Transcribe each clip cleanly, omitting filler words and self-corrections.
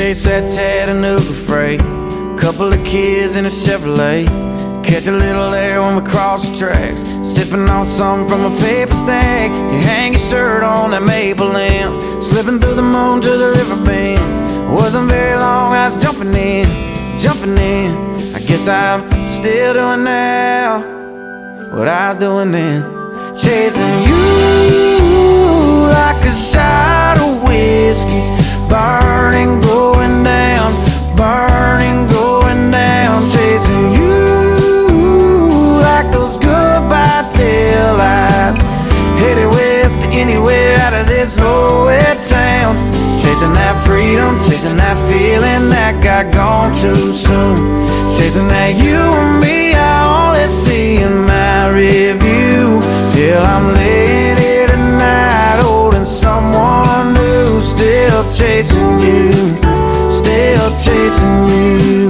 chase that Chattanooga freight, couple of kids in a Chevrolet, catch a little air when we cross the tracks, sipping on something from a paper stack. You hang your shirt on that maple limb, slipping through the moon to the river bend. Wasn't very long, I was jumping in. I guess I'm still doing now what I was doing then, chasing you like a shot of whiskey, burning, going down, burning, going down, chasing you like those goodbye tail lights, headed west to anywhere out of this nowhere town, chasing that freedom, chasing that feeling that got gone too soon, chasing that you and me I only see in my review, till I'm laying here tonight holding someone new, still chasing you, still chasing you.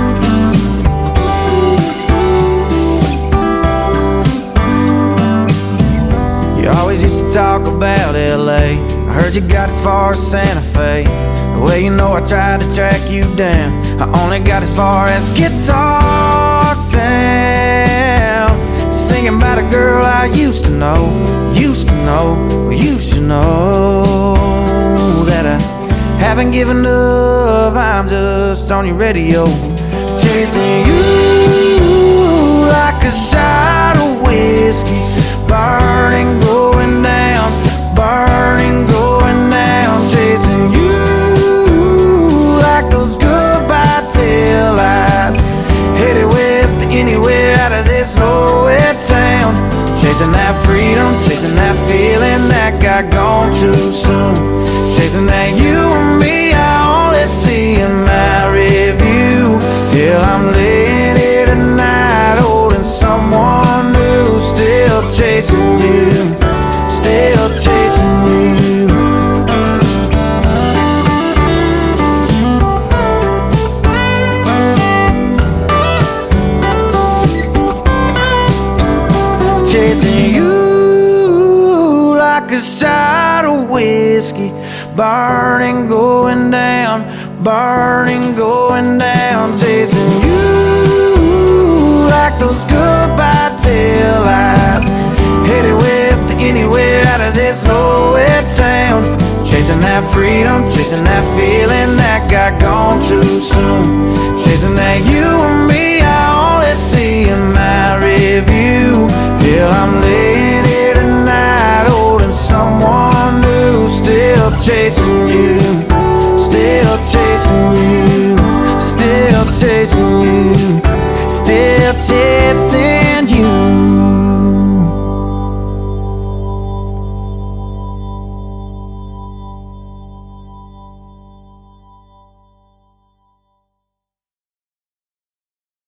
You always used to talk about LA, I heard you got as far as Santa Fe. Well, you know I tried to track you down, I only got as far as Guitar Town, singing about a girl I used to know, well, you should know that I haven't given up, I'm just on your radio, chasing you like a shot of whiskey, burning, going down, burning, going down, chasing you like those goodbye tail lights, headed west to anywhere out of this nowhere town, chasing that freedom, chasing that feeling that got gone too soon, chasing that you and me I only see in my review, till I'm laying here tonight holding someone new, still chasing you, still chasing you. Chasing you like a shot of whiskey, burning, going down, burning, going down, chasing you like those goodbye tail lights, headed west to anywhere out of this nowhere town, chasing that freedom, chasing that feeling that got gone too soon, chasing that you and me I only see in my review, till I'm laying here tonight holding someone new, still chasing you, still chasing you, still chasing you.